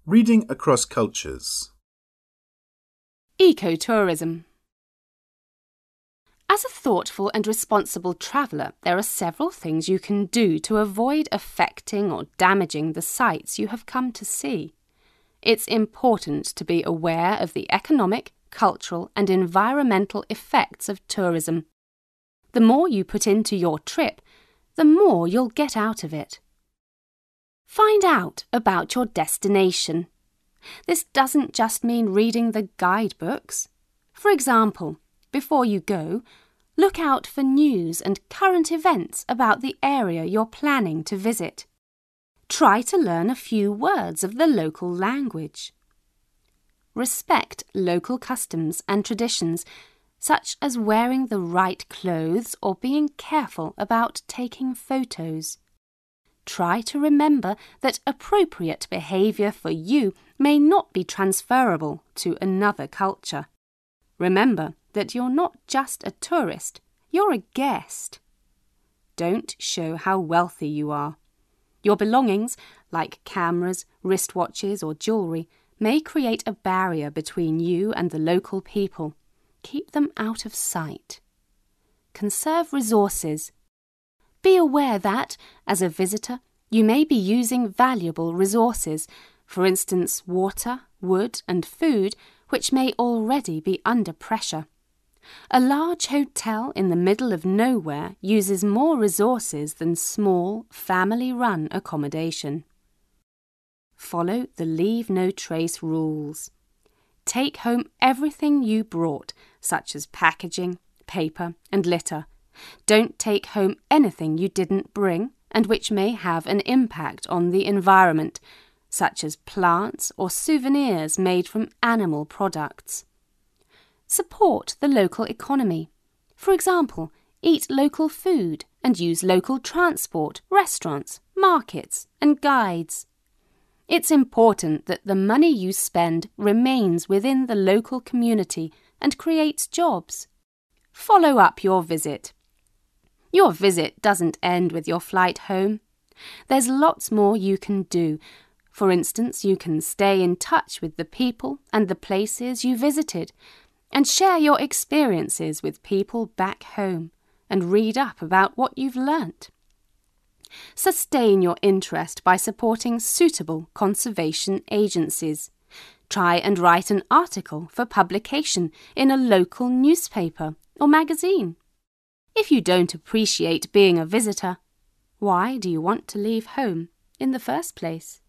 Reading across cultures. Ecotourism. As a thoughtful and responsible traveller, there are several things you can do to avoid affecting or damaging the sites you have come to see. It's important to be aware of the economic, cultural and environmental effects of tourism. The more you put into your trip, the more you'll get out of it. Find out about your destination. This doesn't just mean reading the guidebooks. For example, before you go, look out for news and current events about the area you're planning to visit. Try to learn a few words of the local language. Respect local customs and traditions, such as wearing the right clothes or being careful about taking photos. Try to remember that appropriate behaviour for you may not be transferable to another culture. Remember that you're not just a tourist, you're a guest. Don't show how wealthy you are. Your belongings, like cameras, wristwatches or jewellery, may create a barrier between you and the local people. Keep them out of sight. Conserve resources. Be aware that, as a visitor, you may be using valuable resources, for instance water, wood and food, which may already be under pressure. A large hotel in the middle of nowhere uses more resources than small, family-run accommodation. Follow the Leave No Trace rules. Take home everything you brought, such as packaging, paper and litter. Don't take home anything you didn't bring and which may have an impact on the environment, such as plants or souvenirs made from animal products. Support the local economy. For example, eat local food and use local transport, restaurants, markets and guides. It's important that the money you spend remains within the local community and creates jobs. Follow up your visit. Your visit doesn't end with your flight home. There's lots more you can do. For instance, you can stay in touch with the people and the places you visited and share your experiences with people back home and read up about what you've learnt. Sustain your interest by supporting suitable conservation agencies. Try and write an article for publication in a local newspaper or magazine. If you don't appreciate being a visitor, why do you want to leave home in the first place?